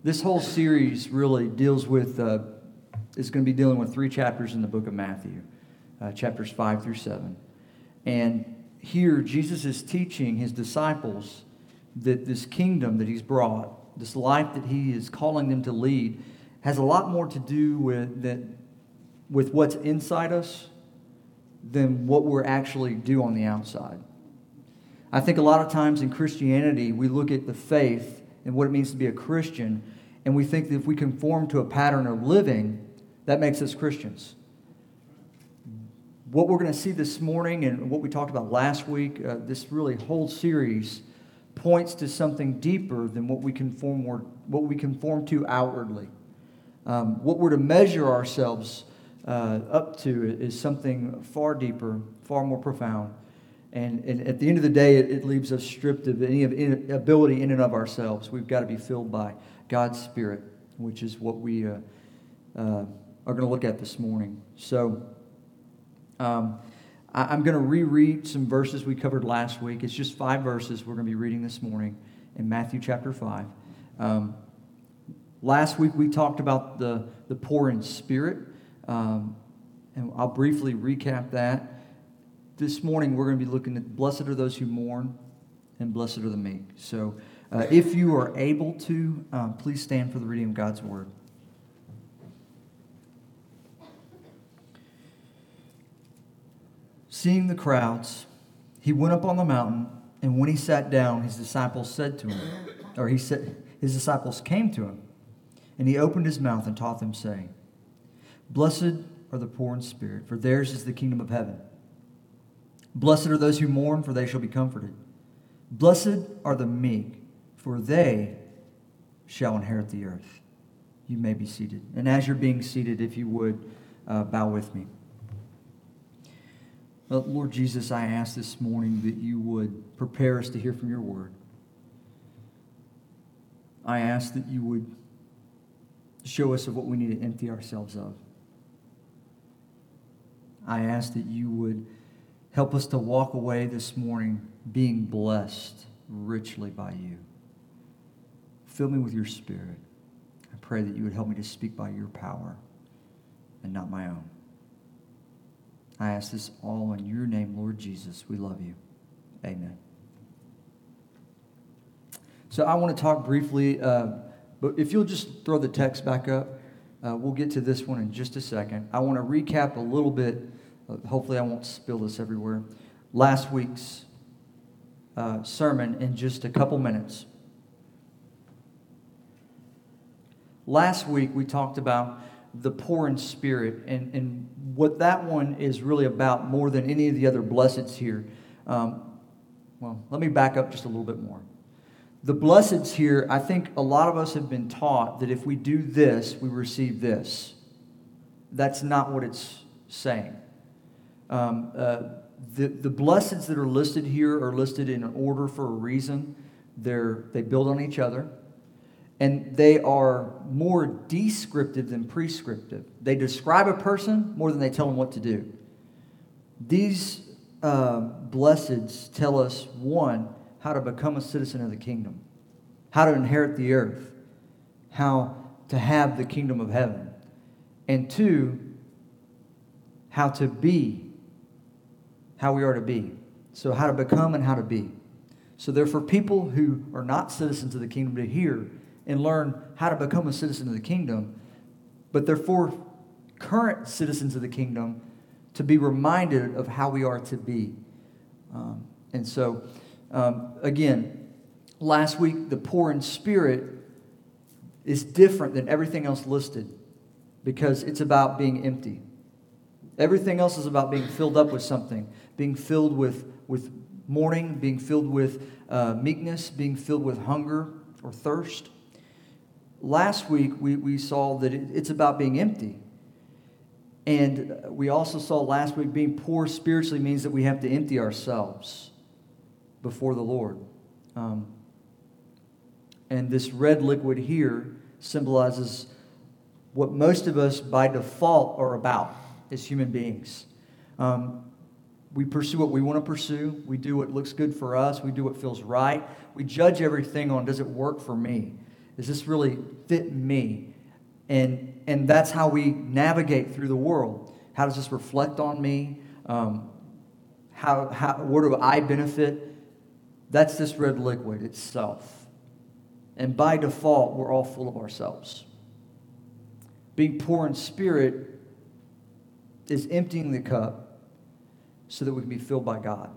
This whole series really deals with, is going to be dealing with 3 chapters in the book of Matthew, chapters 5 through 7. And here, Jesus is teaching his disciples that this kingdom that he's brought, this life that he is calling them to lead, has a lot more to do with what's inside us than what we're actually do on the outside. I think a lot of times in Christianity, we look at the faith and what it means to be a Christian, and we think that if we conform to a pattern of living, that makes us Christians. What we're going to see this morning and what we talked about last week, this really whole series points to something deeper than what we conform to outwardly. What we're to measure ourselves up to is something far deeper, far more profound. And at the end of the day, it leaves us stripped of any ability in and of ourselves. We've got to be filled by God's Spirit, which is what we are going to look at this morning. So I'm going to reread some verses we covered last week. It's just 5 verses we're going to be reading this morning in Matthew chapter 5. Last week we talked about the poor in spirit, and I'll briefly recap that. This morning we're going to be looking at blessed are those who mourn and blessed are the meek. So if you are able to, please stand for the reading of God's Word. Seeing the crowds, he went up on the mountain, and when he sat down, his disciples came to him, and he opened his mouth and taught them, saying, Blessed are the poor in spirit, for theirs is the kingdom of heaven. Blessed are those who mourn, for they shall be comforted. Blessed are the meek, for they shall inherit the earth. You may be seated. And as you're being seated, if you would, bow with me. Lord Jesus, I ask this morning that you would prepare us to hear from your word. I ask that you would show us of what we need to empty ourselves of. I ask that you would help us to walk away this morning being blessed richly by you. Fill me with your Spirit. I pray that you would help me to speak by your power and not my own. I ask this all in your name, Lord Jesus. We love you. Amen. So I want to talk briefly, but if you'll just throw the text back up, we'll get to this one in just a second. I want to recap a little bit. Hopefully I won't spill this everywhere. Last week's sermon in just a couple minutes. Last week we talked about the poor in spirit and what that one is really about more than any of the other blesseds here. Well, let me back up just a little bit more. The blesseds here, I think a lot of us have been taught that if we do this, we receive this. That's not what it's saying. The blesseds that are listed here are listed in order for a reason. They build on each other. And they are more descriptive than prescriptive. They describe a person more than they tell them what to do. These blesseds tell us, one, how to become a citizen of the kingdom, how to inherit the earth, how to have the kingdom of heaven, and 2, how to be, how we are to be. So how to become and how to be. So they're for people who are not citizens of the kingdom to hear and learn how to become a citizen of the kingdom, but they're for current citizens of the kingdom to be reminded of how we are to be. Again, last week, the poor in spirit is different than everything else listed because it's about being empty. Everything else is about being filled up with something, being filled with mourning, being filled with meekness, being filled with hunger or thirst. Last week, we saw that it's about being empty. And we also saw last week being poor spiritually means that we have to empty ourselves before the Lord. And this red liquid here symbolizes what most of us by default are about as human beings. We pursue what we want to pursue. We do what looks good for us. We do what feels right. We judge everything on, does it work for me? Does this really fit me? And that's how we navigate through the world. How does this reflect on me? Where do I benefit? That's this red liquid itself. And by default, we're all full of ourselves. Being poor in spirit is emptying the cup so that we can be filled by God.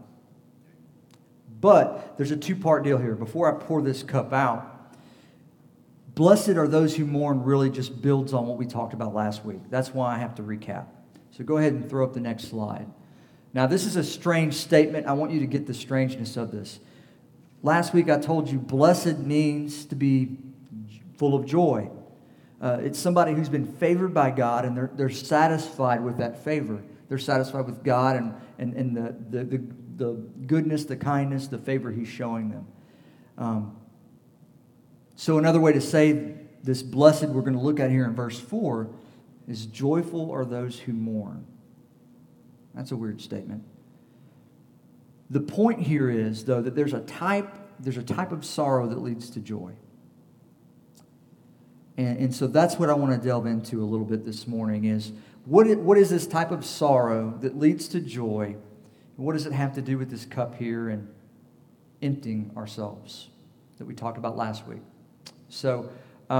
But there's a two-part deal here. Before I pour this cup out, blessed are those who mourn really just builds on what we talked about last week. That's why I have to recap. So go ahead and throw up the next slide. Now, this is a strange statement. I want you to get the strangeness of this. Last week I told you blessed means to be full of joy. It's somebody who's been favored by God, and they're satisfied with that favor. They're satisfied with God and the goodness, the kindness, the favor He's showing them. So another way to say this blessed we're going to look at here in verse 4 is joyful are those who mourn. That's a weird statement. The point here is, though, that there's a type of sorrow that leads to joy. And so that's what I want to delve into a little bit this morning is, what is this type of sorrow that leads to joy? What does it have to do with this cup here and emptying ourselves that we talked about last week? So,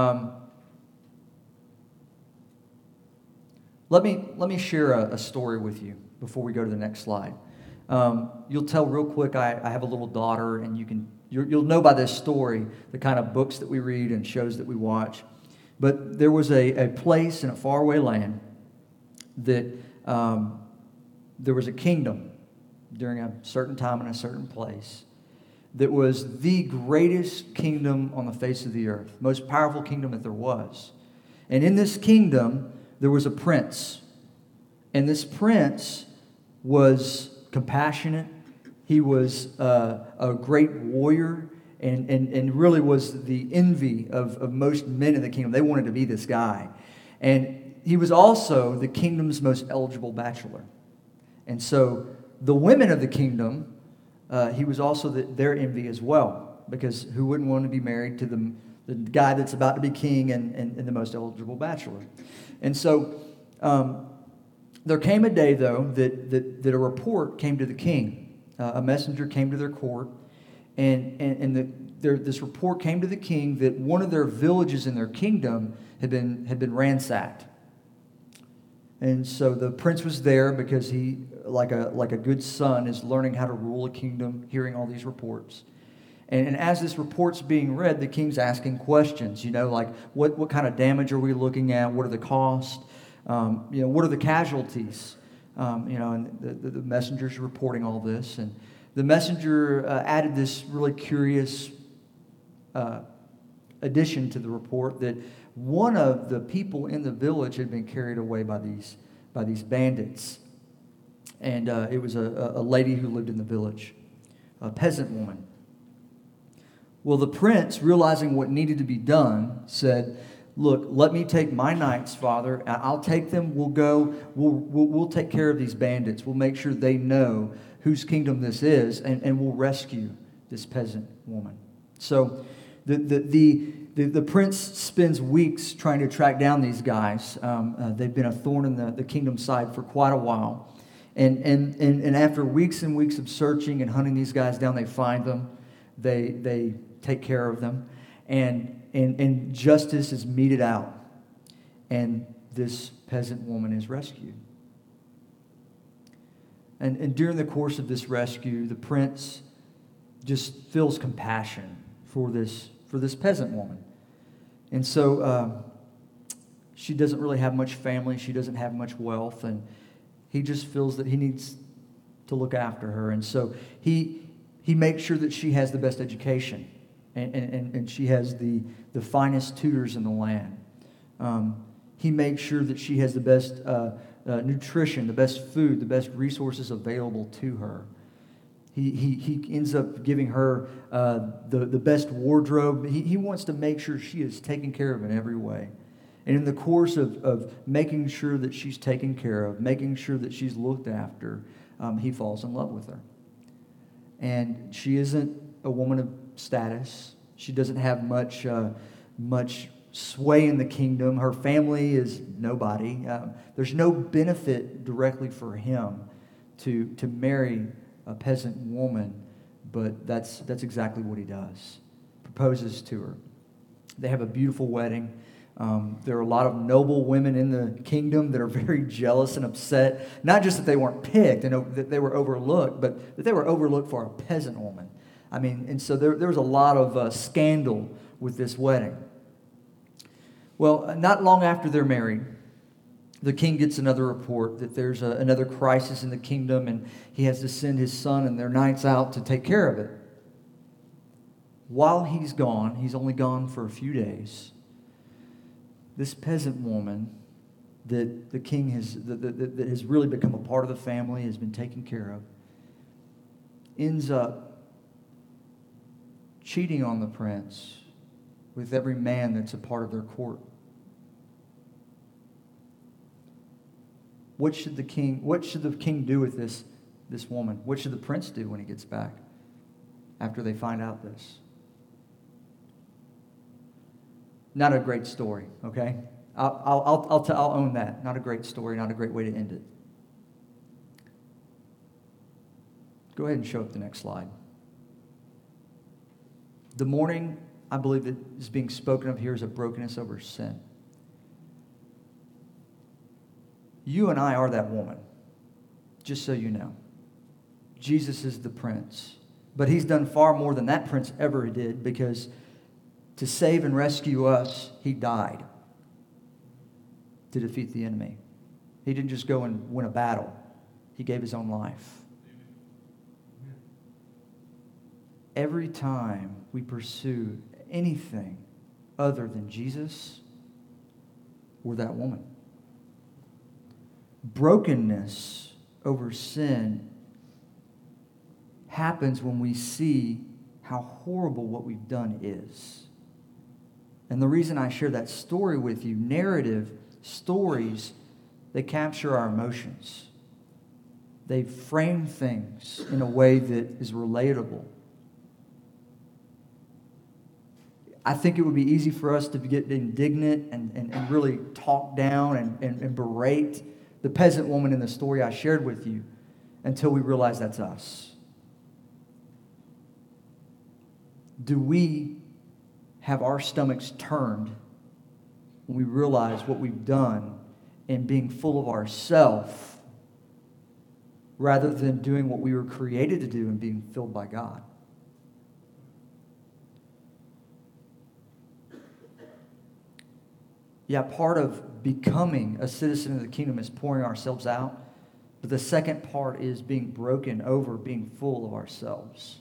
let me share a story with you before we go to the next slide. You'll tell real quick, I have a little daughter, and you'll know by this story the kind of books that we read and shows that we watch. But there was a place in a faraway land that there was a kingdom during a certain time in a certain place that was the greatest kingdom on the face of the earth, most powerful kingdom that there was. And in this kingdom, there was a prince. And this prince was compassionate. He was a great warrior and really was the envy of most men in the kingdom. They wanted to be this guy. And he was also the kingdom's most eligible bachelor. And so the women of the kingdom, he was also their envy as well, because who wouldn't want to be married to the guy that's about to be king and the most eligible bachelor? And so there came a day, though, that a report came to the king. A messenger came to their court, and this report came to the king that one of their villages in their kingdom had been ransacked. And so the prince was there because he, like a good son, is learning how to rule a kingdom, hearing all these reports. And as this report's being read, the king's asking questions, like what kind of damage are we looking at? What are the costs? What are the casualties? And the messenger's reporting all this. And the messenger added this really curious addition to the report that one of the people in the village had been carried away by these bandits. And it was a lady who lived in the village, a peasant woman. Well, the prince, realizing what needed to be done, said, "Look, let me take my knights, Father. I'll take them. We'll go. We'll take care of these bandits. We'll make sure they know whose kingdom this is, and we'll rescue this peasant woman." So the prince spends weeks trying to track down these guys. They've been a thorn in the kingdom's side for quite a while. And after weeks and weeks of searching and hunting these guys down, they find them. They take care of them. And justice is meted out. And this peasant woman is rescued. And during the course of this rescue, the prince just feels compassion for this peasant woman. And so she doesn't really have much family. She doesn't have much wealth. And he just feels that he needs to look after her. And so he makes sure that she has the best education. And she has the finest tutors in the land. He makes sure that she has the best nutrition, the best food, the best resources available to her. He ends up giving her the best wardrobe. He wants to make sure she is taken care of in every way. And in the course of making sure that she's taken care of, making sure that she's looked after, he falls in love with her. And she isn't a woman of status. She doesn't have much much sway in the kingdom. Her family is nobody. There's no benefit directly for him to marry a peasant woman, but that's exactly what he does. Proposes to her. They have a beautiful wedding. There are a lot of noble women in the kingdom that are very jealous and upset. Not just that they weren't picked and that they were overlooked, but that they were overlooked for a peasant woman. I mean, and so there was a lot of scandal with this wedding. Well, not long after they're married, the king gets another report that there's another crisis in the kingdom, and he has to send his son and their knights out to take care of it. While he's gone, he's only gone for a few days, this peasant woman that the king that has really become a part of the family, has been taken care of, ends up cheating on the prince with every man that's a part of their court. What should the king do with this woman? What should the prince do when he gets back after they find out this? Not a great story, okay? I'll own that. Not a great story, not a great way to end it. Go ahead and show up the next slide. The mourning, I believe, that is being spoken of here is a brokenness over sin. You and I are that woman, just so you know. Jesus is the prince. But he's done far more than that prince ever did, because to save and rescue us, he died to defeat the enemy. He didn't just go and win a battle. He gave his own life. Every time we pursue anything other than Jesus, we're that woman. Brokenness over sin happens when we see how horrible what we've done is. And the reason I share that story with you, narrative stories, they capture our emotions. They frame things in a way that is relatable. I think it would be easy for us to get indignant and really talk down and berate the peasant woman in the story I shared with you until we realize that's us. Do we have our stomachs turned when we realize what we've done and being full of ourself rather than doing what we were created to do and being filled by God? Yeah, part of becoming a citizen of the kingdom is pouring ourselves out. But the second part is being broken over, being full of ourselves.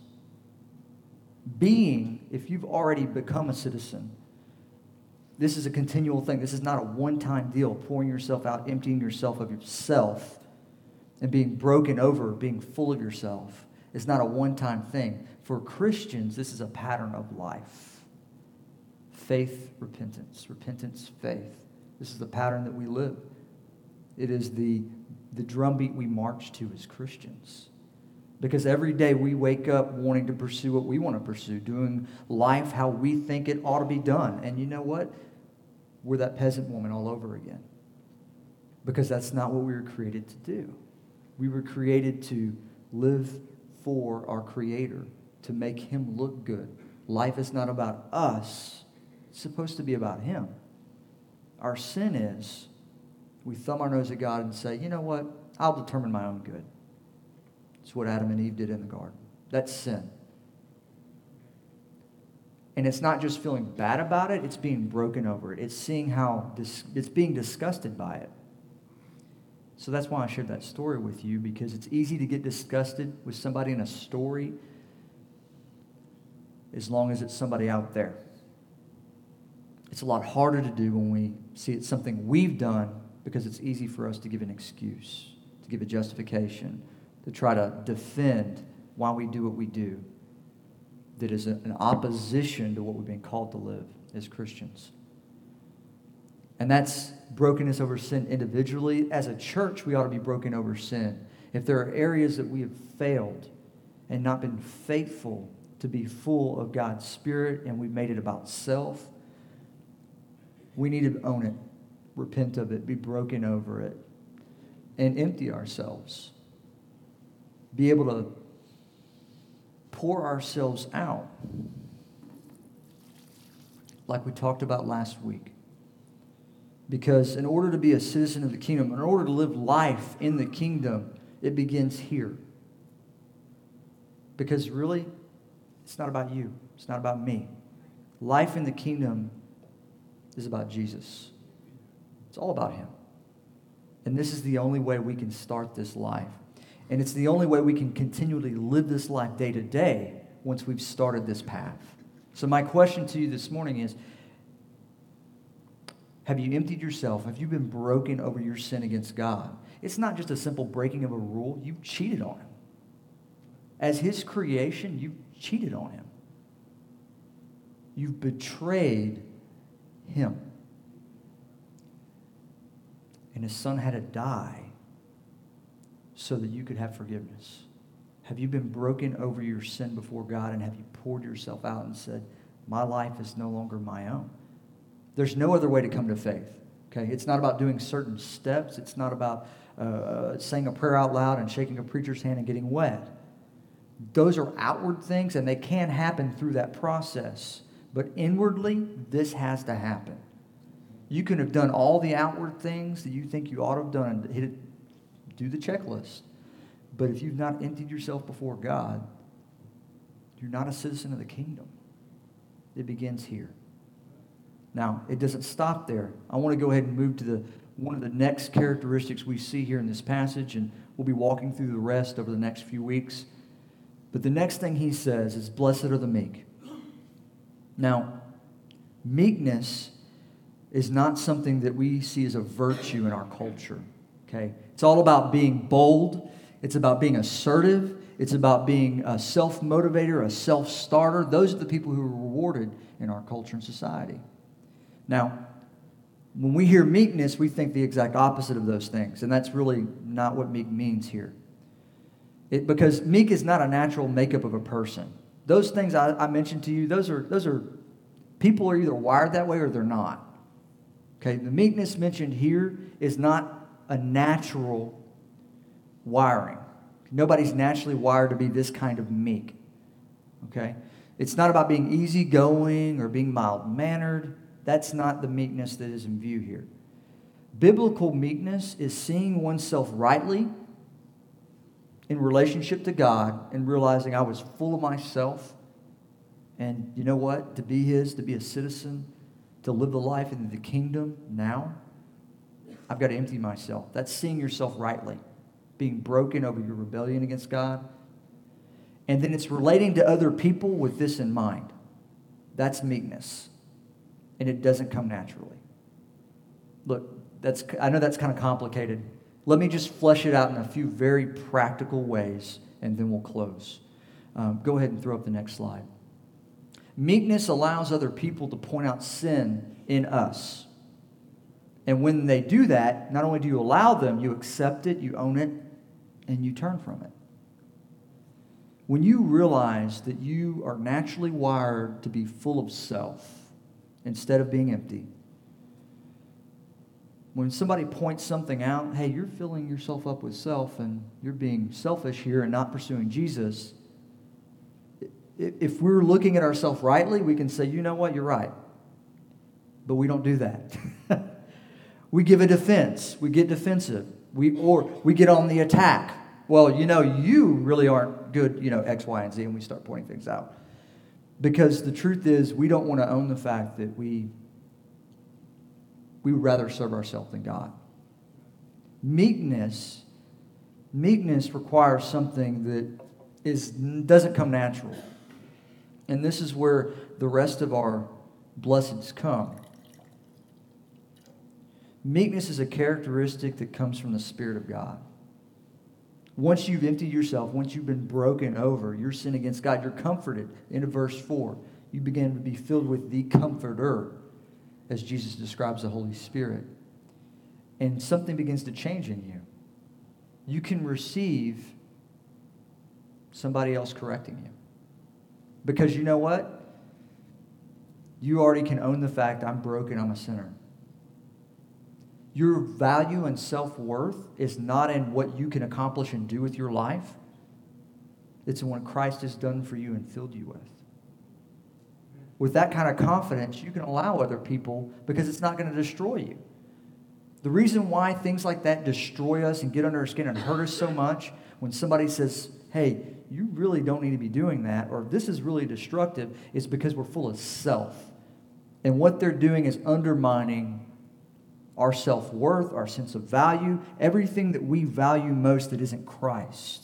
Being, if you've already become a citizen, this is a continual thing. This is not a one-time deal, pouring yourself out, emptying yourself of yourself, and being broken over, being full of yourself. It's not a one-time thing. For Christians, this is a pattern of life. Faith, repentance. Repentance, faith. This is the pattern that we live. It is the drumbeat we march to as Christians. Because every day we wake up wanting to pursue what we want to pursue, doing life how we think it ought to be done. And you know what? We're that peasant woman all over again. Because that's not what we were created to do. We were created to live for our Creator, to make Him look good. Life is not about us. It's supposed to be about Him. Our sin is we thumb our nose at God and say, you know what? I'll determine my own good. It's what Adam and Eve did in the garden. That's sin. And it's not just feeling bad about it, it's being broken over it. It's seeing how it's being disgusted by it. So that's why I shared that story with you, because it's easy to get disgusted with somebody in a story as long as it's somebody out there. It's a lot harder to do when we see it's something we've done, because it's easy for us to give an excuse, to give a justification, to try to defend why we do what we do that is an opposition to what we've been called to live as Christians. And that's brokenness over sin individually. As a church, we ought to be broken over sin. If there are areas that we have failed and not been faithful to be full of God's Spirit and we've made it about self, We need to own it, repent of it, be broken over it, and empty ourselves. Be able to pour ourselves out like we talked about last week. Because in order to be a citizen of the kingdom, in order to live life in the kingdom, it begins here. Because really, it's not about you. It's not about me. Life in the kingdom is about Jesus. It's all about Him. And this is the only way we can start this life. And it's the only way we can continually live this life day to day once we've started this path. So my question to you this morning is, have you emptied yourself? Have you been broken over your sin against God? It's not just a simple breaking of a rule. You've cheated on Him. As His creation, you've cheated on Him. You've betrayed Him. And His Son had to die so that you could have forgiveness. Have you been broken over your sin before God, and have you poured yourself out and said, my life is no longer my own? There's no other way to come to faith. Okay, it's not about doing certain steps. It's not about saying a prayer out loud and shaking a preacher's hand and getting wet. Those are outward things, and they can happen through that process. But inwardly, this has to happen. You can have done all the outward things that you think you ought to have done and do the checklist. But if you've not emptied yourself before God, you're not a citizen of the kingdom. It begins here. Now, it doesn't stop there. I want to go ahead and move to one of the next characteristics we see here in this passage, and we'll be walking through the rest over the next few weeks. But the next thing he says is, blessed are the meek. Now, meekness is not something that we see as a virtue in our culture. Okay? It's all about being bold. It's about being assertive. It's about being a self-motivator, a self-starter. Those are the people who are rewarded in our culture and society. Now, when we hear meekness, we think the exact opposite of those things, and that's really not what meek means here. Because meek is not a natural makeup of a person. Those things I mentioned to you, those are people are either wired that way or they're not. Okay, the meekness mentioned here is not a natural wiring. Nobody's naturally wired to be this kind of meek. Okay, it's not about being easygoing or being mild-mannered. That's not the meekness that is in view here. Biblical meekness is seeing oneself rightly in relationship to God and realizing I was full of myself. And you know what? To be His, to be a citizen, to live the life in the kingdom now, I've got to empty myself. That's seeing yourself rightly, being broken over your rebellion against God. And then it's relating to other people with this in mind. That's meekness. And it doesn't come naturally. Look, I know that's kind of complicated. Let me just flesh it out in a few very practical ways, and then we'll close. Go ahead and throw up the next slide. Meekness allows other people to point out sin in us. And when they do that, not only do you allow them, you accept it, you own it, and you turn from it. When you realize that you are naturally wired to be full of self instead of being empty, when somebody points something out, hey, you're filling yourself up with self and you're being selfish here and not pursuing Jesus, if we're looking at ourselves rightly, we can say, you know what, you're right. But we don't do that. We give a defense. We get defensive. We get on the attack. Well, you really aren't good, X, Y, and Z, and we start pointing things out. Because the truth is, we don't want to own the fact that we would rather serve ourselves than God. Meekness requires something that doesn't come natural. And this is where the rest of our blessings come. Meekness is a characteristic that comes from the Spirit of God. Once you've emptied yourself, once you've been broken over your sin against God, you're comforted. Into verse 4, you begin to be filled with the Comforter, as Jesus describes the Holy Spirit. And something begins to change in you. You can receive somebody else correcting you. Because you know what? You already can own the fact, I'm broken, I'm a sinner. Your value and self-worth is not in what you can accomplish and do with your life. It's in what Christ has done for you and filled you with. With that kind of confidence, you can allow other people because it's not going to destroy you. The reason why things like that destroy us and get under our skin and hurt us so much, when somebody says, hey, you really don't need to be doing that, or this is really destructive, is because we're full of self. And what they're doing is undermining our self-worth, our sense of value, everything that we value most that isn't Christ.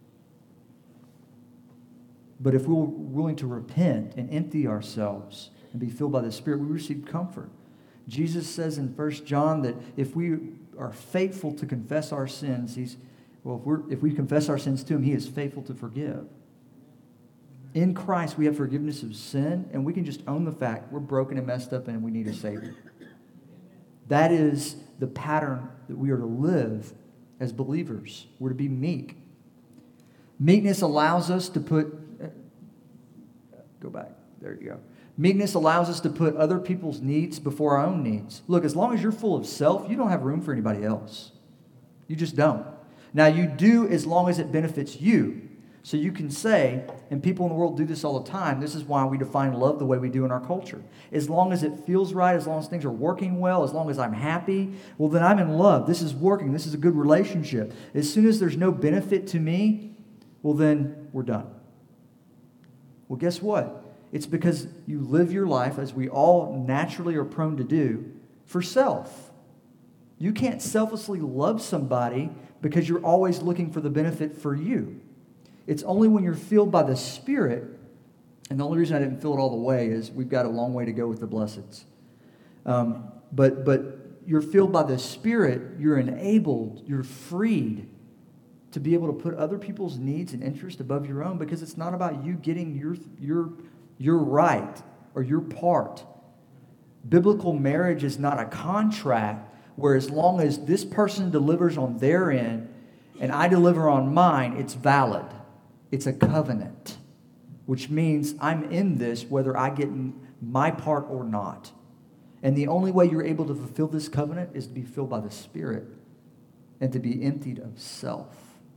But if we're willing to repent and empty ourselves and be filled by the Spirit, we receive comfort. Jesus says in 1 John that if we are faithful to confess our sins, if we confess our sins to Him, He is faithful to forgive. In Christ, we have forgiveness of sin, and we can just own the fact we're broken and messed up and we need a Savior. That is the pattern that we are to live as believers. We're to be meek. Meekness allows us to put... Go back. There you go. Meekness allows us to put other people's needs before our own needs. Look, as long as you're full of self, you don't have room for anybody else. You just don't. Now, you do as long as it benefits you. So you can say, and people in the world do this all the time, this is why we define love the way we do in our culture. As long as it feels right, as long as things are working well, as long as I'm happy, well, then I'm in love. This is working. This is a good relationship. As soon as there's no benefit to me, well, then we're done. Well, guess what? It's because you live your life, as we all naturally are prone to do, for self. You can't selflessly love somebody because you're always looking for the benefit for you. It's only when you're filled by the Spirit, and the only reason I didn't fill it all the way is we've got a long way to go with the blesseds. But you're filled by the Spirit, you're enabled, you're freed to be able to put other people's needs and interests above your own, because it's not about you getting your right or your part. Biblical marriage is not a contract where as long as this person delivers on their end and I deliver on mine, it's valid. It's a covenant, which means I'm in this whether I get my part or not. And the only way you're able to fulfill this covenant is to be filled by the Spirit and to be emptied of self.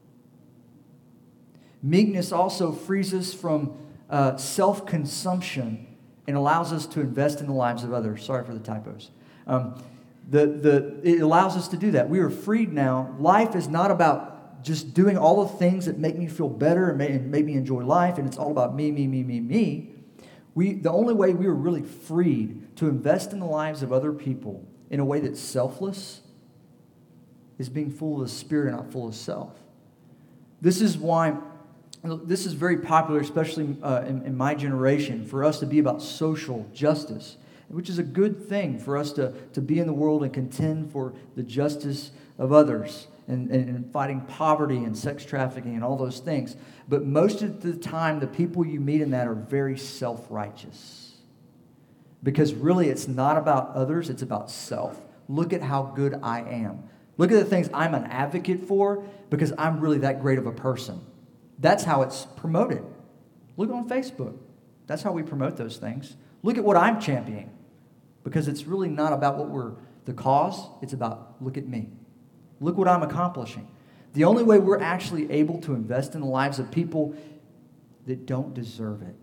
Meekness also frees us from self-consumption and allows us to invest in the lives of others. Sorry for the typos. It allows us to do that. We are freed now. Life is not about just doing all the things that make me feel better and make me enjoy life, and it's all about me. The only way we are really freed to invest in the lives of other people in a way that's selfless is being full of the Spirit and not full of self. This is why this is very popular, especially in my generation, for us to be about social justice, which is a good thing for us to be in the world and contend for the justice of others and fighting poverty and sex trafficking and all those things. But most of the time, the people you meet in that are very self-righteous. Because really, it's not about others, it's about self. Look at how good I am. Look at the things I'm an advocate for because I'm really that great of a person. That's how it's promoted. Look on Facebook. That's how we promote those things. Look at what I'm championing. Because it's really not about what we're the cause. It's about, look at me. Look what I'm accomplishing. The only way we're actually able to invest in the lives of people that don't deserve it.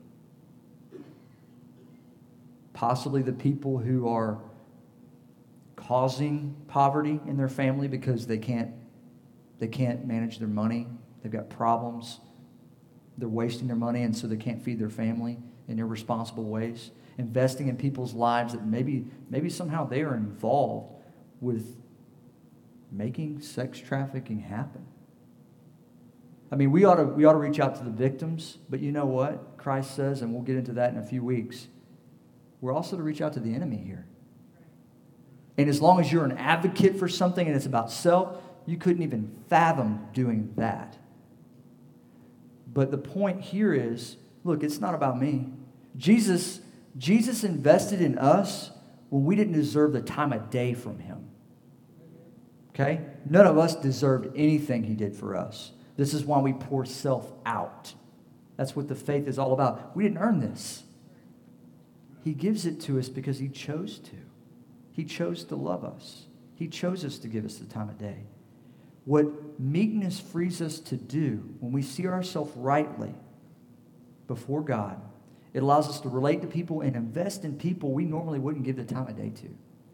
Possibly the people who are causing poverty in their family because they can't manage their money. They've got problems. They're wasting their money, and so they can't feed their family in irresponsible ways. Investing in people's lives that maybe somehow they are involved with making sex trafficking happen. I mean, we ought to reach out to the victims, but you know what? Christ says, and we'll get into that in a few weeks, we're also to reach out to the enemy here. And as long as you're an advocate for something and it's about self, you couldn't even fathom doing that. But the point here is, look, it's not about me. Jesus invested in us when we didn't deserve the time of day from Him. Okay? None of us deserved anything He did for us. This is why we pour self out. That's what the faith is all about. We didn't earn this. He gives it to us because He chose to. He chose to love us. He chose us to give us the time of day. What meekness frees us to do when we see ourselves rightly before God, it allows us to relate to people and invest in people we normally wouldn't give the time of day to.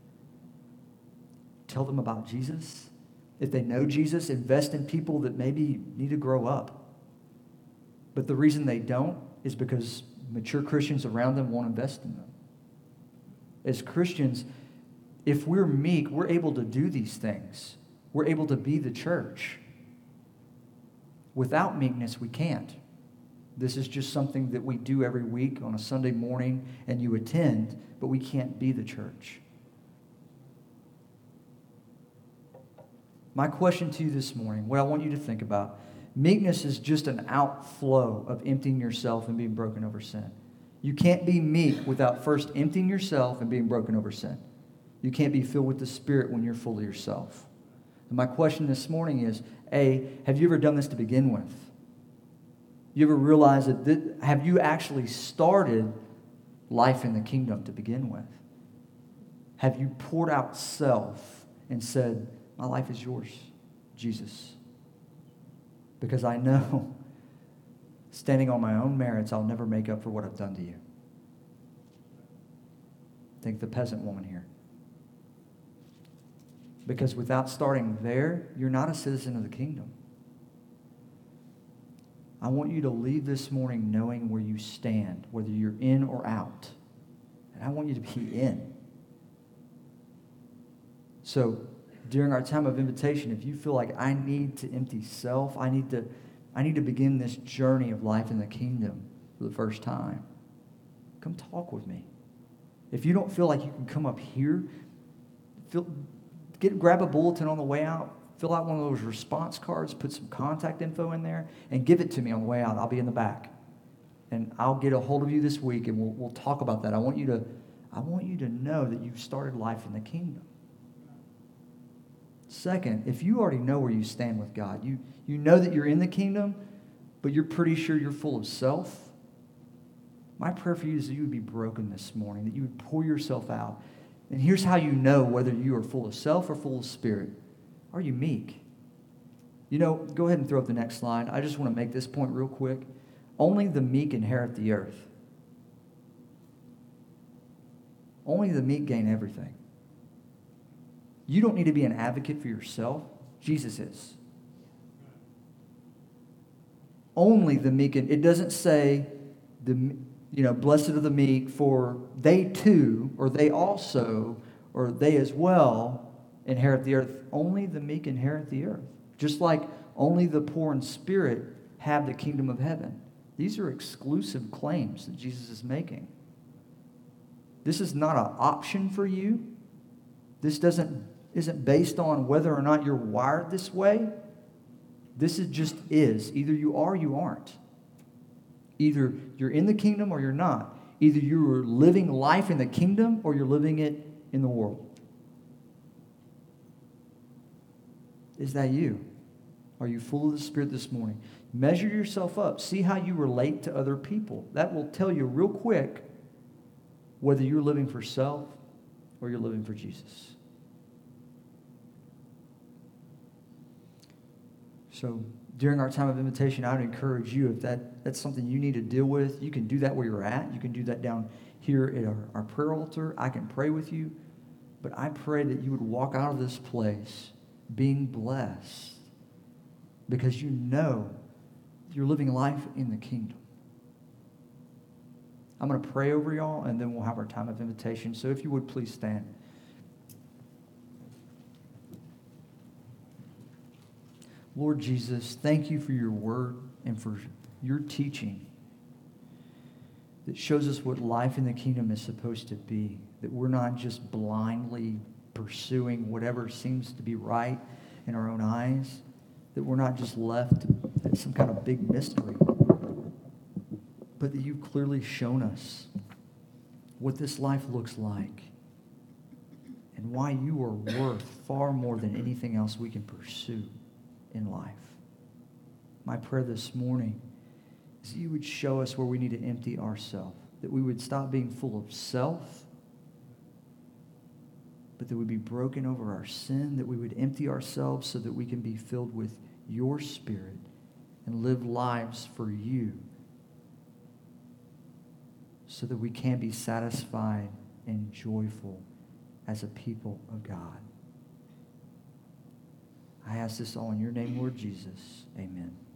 Tell them about Jesus. If they know Jesus, invest in people that maybe need to grow up. But the reason they don't is because mature Christians around them won't invest in them. As Christians, if we're meek, we're able to do these things. We're able to be the church. Without meekness, we can't. This is just something that we do every week on a Sunday morning, and you attend, but we can't be the church. My question to you this morning, what I want you to think about, meekness is just an outflow of emptying yourself and being broken over sin. You can't be meek without first emptying yourself and being broken over sin. You can't be filled with the Spirit when you're full of yourself. And my question this morning is, A, have you ever done this to begin with? You ever realize have you actually started life in the kingdom to begin with? Have you poured out self and said, my life is yours, Jesus? Because I know, standing on my own merits, I'll never make up for what I've done to you. Think the peasant woman here. Because without starting there, you're not a citizen of the kingdom. I want you to leave this morning knowing where you stand, whether you're in or out. And I want you to be in. So during our time of invitation, if you feel like I need to empty self, I need to begin this journey of life in the kingdom for the first time, come talk with me. If you don't feel like you can come up here, grab a bulletin on the way out, fill out one of those response cards, put some contact info in there, and give it to me on the way out. I'll be in the back. And I'll get a hold of you this week, and we'll talk about that. I want you to know that you've started life in the kingdom. Second, if you already know where you stand with God, you know that you're in the kingdom, but you're pretty sure you're full of self, my prayer for you is that you would be broken this morning, that you would pour yourself out. And here's how you know whether you are full of self or full of Spirit. Are you meek? Go ahead and throw up the next slide. I just want to make this point real quick. Only the meek inherit the earth. Only the meek gain everything. You don't need to be an advocate for yourself. Jesus is. Only the meek. It doesn't say, blessed are the meek, for they too, or they also, or they as well inherit the earth. Only the meek inherit the earth. Just like only the poor in spirit have the kingdom of heaven. These are exclusive claims that Jesus is making. This is not an option for you. This isn't based on whether or not you're wired this way. This is. Either you are or you aren't. Either you're in the kingdom or you're not. Either you're living life in the kingdom or you're living it in the world. Is that you? Are you full of the Spirit this morning? Measure yourself up. See how you relate to other people. That will tell you real quick whether you're living for self or you're living for Jesus. So during our time of invitation, I would encourage you, if that's something you need to deal with, you can do that where you're at. You can do that down here at our prayer altar. I can pray with you. But I pray that you would walk out of this place being blessed because you know you're living life in the kingdom. I'm going to pray over y'all, and then we'll have our time of invitation. So if you would, please stand. Lord Jesus, thank you for your word and for your teaching that shows us what life in the kingdom is supposed to be, that we're not just blindly pursuing whatever seems to be right in our own eyes, that we're not just left to some kind of big mystery, but that you've clearly shown us what this life looks like and why you are worth far more than anything else we can pursue in life. My prayer this morning is that you would show us where we need to empty ourselves, that we would stop being full of self but that we'd be broken over our sin, that we would empty ourselves so that we can be filled with your Spirit and live lives for you, so that we can be satisfied and joyful as a people of God. I ask this all in your name, Lord Jesus. Amen.